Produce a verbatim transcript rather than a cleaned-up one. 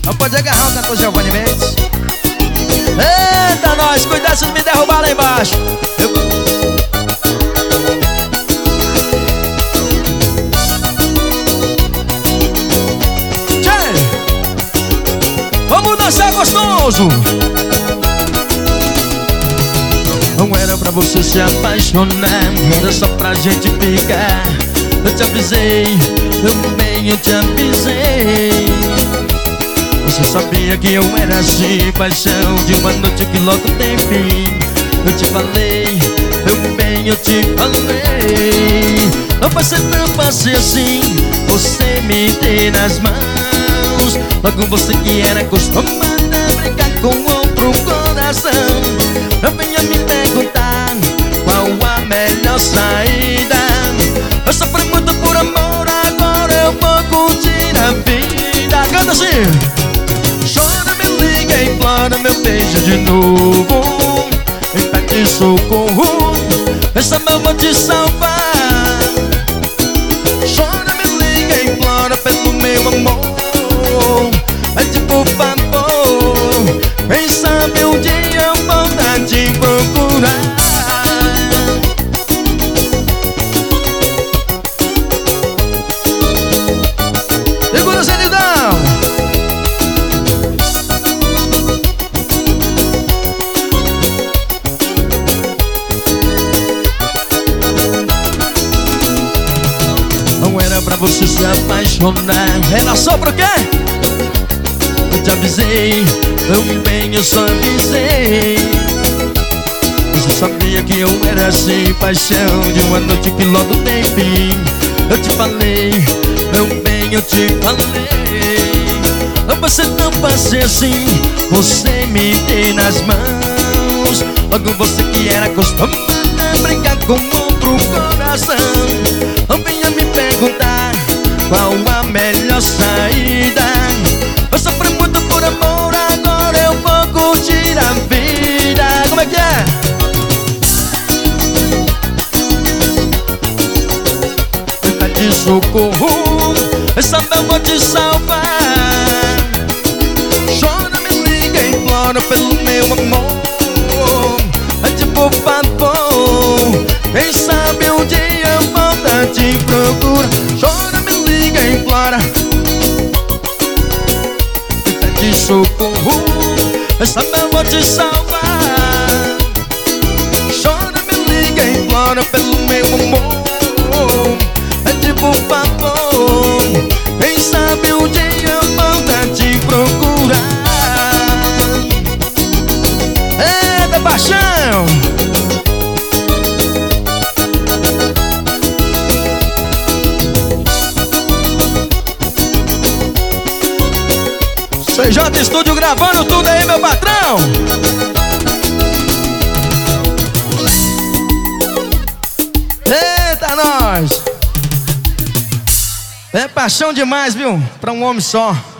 Não pode agarrar o cantor Giovanni Mendes. Eita, nós, cuidado se me derrubar lá embaixo. Eu... Tchê! Vamos dançar gostoso. Não era pra você se apaixonar, era só pra gente ficar. Eu te avisei, eu bem, eu te avisei. Você sabia que eu era assim, paixão de uma noite que logo tem fim. Eu te falei, eu bem, eu te falei. Não vai ser tão fácil assim, você me ter nas mãos. Logo você que era acostumada a brincar com outro coração. Não venha me perguntar qual a melhor saída. Eu sofri muito por amor, agora eu vou curtir a vida. Canta assim. Chora, me liga, implora meu beijo de novo. Me pede socorro, esse amor vou te salvar. Chora, me liga, implora pelo meu amor. Pede por favor, quem sabe um dia eu voltar te procurar. Segura, Zenidão. Não era pra você se apaixonar, era só pro quê? Eu te avisei, eu bem, eu só avisei. Você sabia que eu era assim, paixão de uma noite que logo tem fim. Eu te falei, eu bem, eu te falei. Não vai ser tão fácil assim, você me ter nas mãos. Logo você que era acostumada a brincar com outro coração. Não venha me perguntar qual a melhor saída. Eu sofri muito por amor, agora eu vou curtir a vida. Como é que é? Me pede socorro, essa eu vou te salvar. Chora, me liga, implora pelo meu amor. Pede por favor, quem sabe um dia eu volto a te procurar. Chora, me liga, implora. De socorro, essa eu vou te salvar. Chora, me liga, implora pelo meu amor. Pede por favor, quem sabe um dia eu volto a te procurar. Eita, paixão! C J Estúdio gravando tudo aí, meu patrão. Eita, nós. É paixão demais, viu? Pra um homem só.